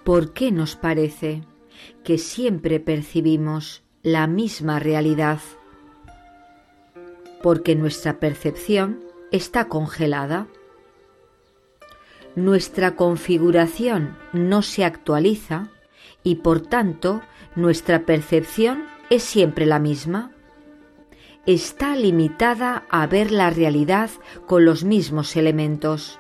¿Por qué nos parece que siempre percibimos la misma realidad? Porque nuestra percepción está congelada. Nuestra configuración no se actualiza y por tanto nuestra percepción es siempre la misma. Está limitada a ver la realidad con los mismos elementos.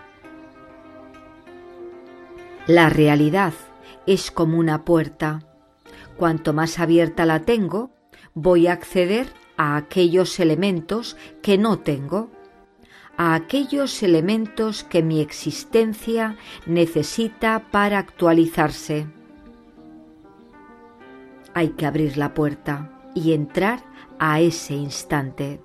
La realidad es como una puerta. Cuanto más abierta la tengo, voy a acceder a aquellos elementos que no tengo, a aquellos elementos que mi existencia necesita para actualizarse. Hay que abrir la puerta y entrar a ese instante.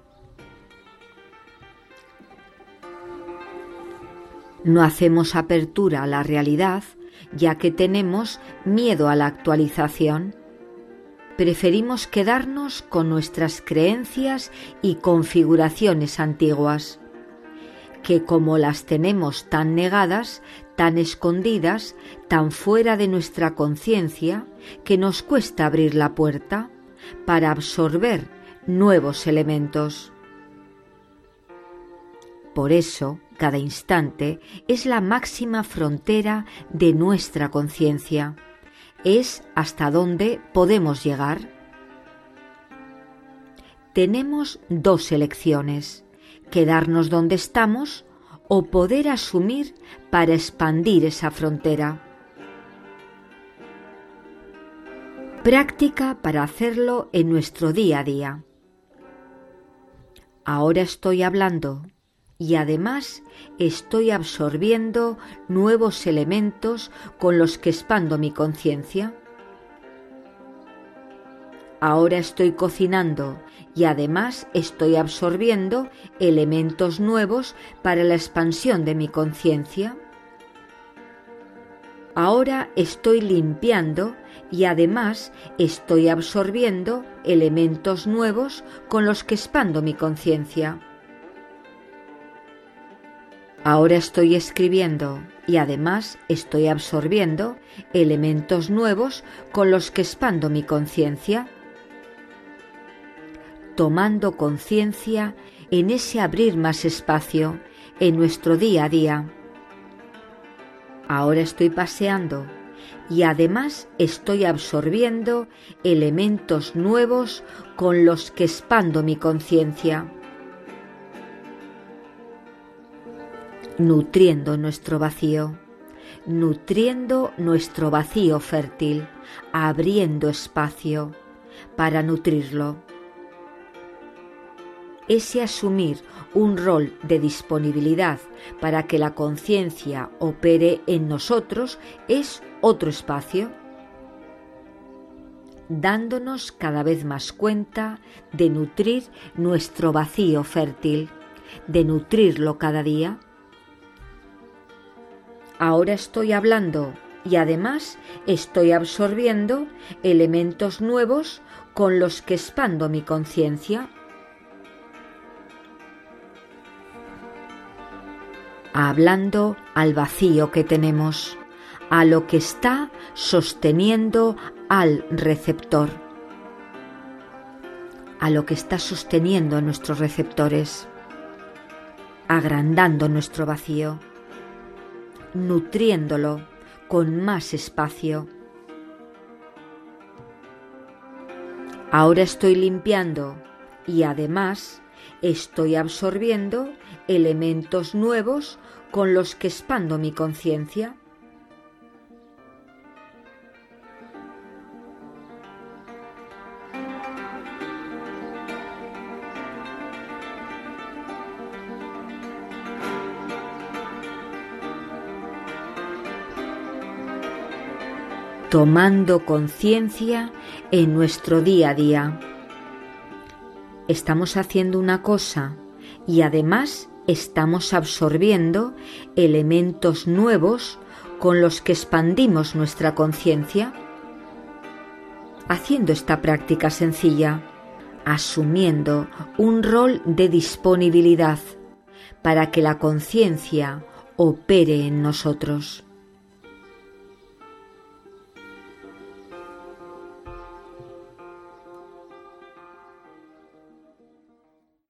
No hacemos apertura a la realidad, ya que tenemos miedo a la actualización. Preferimos quedarnos con nuestras creencias y configuraciones antiguas, que como las tenemos tan negadas, tan escondidas, tan fuera de nuestra conciencia, que nos cuesta abrir la puerta para absorber nuevos elementos. Por eso, cada instante es la máxima frontera de nuestra conciencia. Es hasta donde podemos llegar. Tenemos dos elecciones: quedarnos donde estamos o poder asumir para expandir esa frontera. Práctica para hacerlo en nuestro día a día. Ahora estoy hablando y además estoy absorbiendo nuevos elementos con los que expando mi conciencia. Ahora estoy cocinando y además estoy absorbiendo elementos nuevos para la expansión de mi conciencia. Ahora estoy limpiando y además estoy absorbiendo elementos nuevos con los que expando mi conciencia. Ahora estoy escribiendo y además estoy absorbiendo elementos nuevos con los que expando mi conciencia. Tomando conciencia en ese abrir más espacio en nuestro día a día. Ahora estoy paseando y además estoy absorbiendo elementos nuevos con los que expando mi conciencia. Nutriendo nuestro vacío fértil, abriendo espacio para nutrirlo. Ese asumir un rol de disponibilidad para que la conciencia opere en nosotros es otro espacio, dándonos cada vez más cuenta de nutrir nuestro vacío fértil, de nutrirlo cada día. Ahora estoy hablando y además estoy absorbiendo elementos nuevos con los que expando mi conciencia. Hablando al vacío que tenemos, a lo que está sosteniendo al receptor, a lo que está sosteniendo a nuestros receptores, agrandando nuestro vacío, nutriéndolo con más espacio. Ahora estoy limpiando y además estoy absorbiendo elementos nuevos con los que expando mi conciencia. Tomando conciencia en nuestro día a día. Estamos haciendo una cosa y además estamos absorbiendo elementos nuevos con los que expandimos nuestra conciencia. Haciendo esta práctica sencilla, asumiendo un rol de disponibilidad para que la conciencia opere en nosotros.